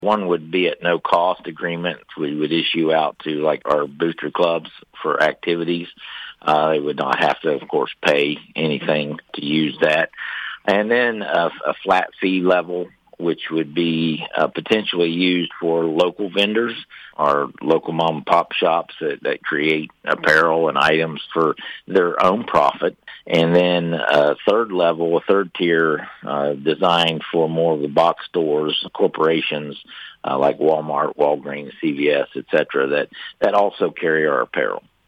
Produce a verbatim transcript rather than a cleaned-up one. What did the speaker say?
One would be at no cost agreement. We would issue out to like our booster clubs for activities. Uh, they would not have to, of course, pay anything to use that. And then a, a flat fee level, which would be uh, potentially used for local vendors or local mom and pop shops that, that create apparel and items for their own profit. And then a third level, a third tier uh, designed for more of the box stores, corporations uh, like Walmart, Walgreens, C V S, et cetera, that, that also carry our apparel.